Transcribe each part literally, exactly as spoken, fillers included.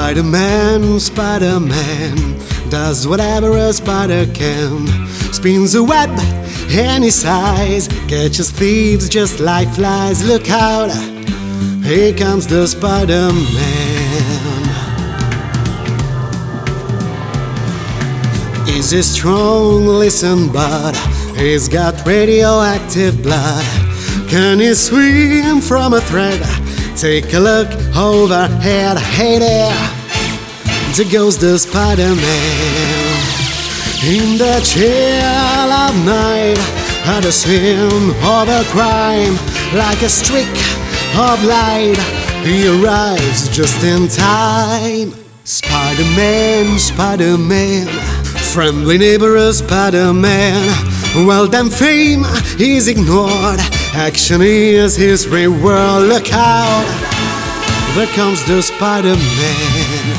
Spider-Man, Spider-Man does whatever a spider can. Spins a web any size, catches thieves just like flies. Look out, here comes the Spider-Man. Is he strong? Listen, bud, he's got radioactive blood. Can he swim from a thread? Take a look overhead. Hey there, there goes the Spider-Man. In the chill of night, at a swim of a crime, like a streak of light, he arrives just in time. Spider-Man, Spider-Man, friendly neighbor Spider-Man. Well, then fame is ignored, action is his reward. Look out, there comes the Spider-Man.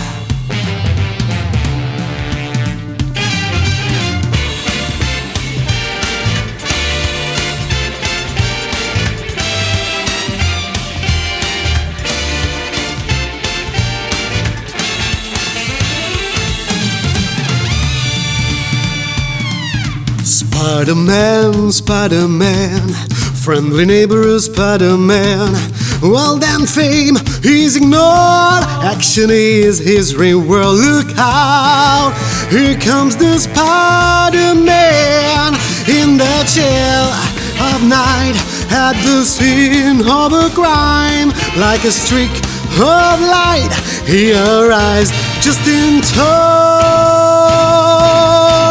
Spider-Man, Spider-Man, friendly neighbor Spider-Man. Well, then fame is ignored, action is his reward. Look out, here comes the Spider-Man. In the chill of night, at the scene of a crime, like a streak of light, he arrives just in time.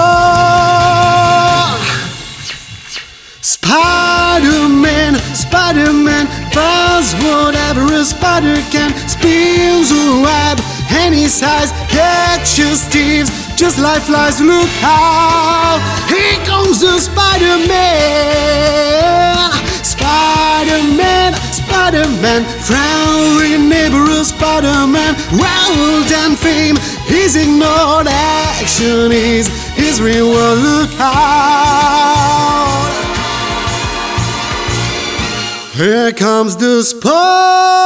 Spider-Man, Spider-Man does whatever a spider can. Spins a web any size, catches thieves just like flies. Look out, here comes the Spider-Man. Spider-Man, Spider-Man, friendly neighbor Spider-Man. Well, then fame is ignored, action is his reward. Look out, here comes the Spider-Man.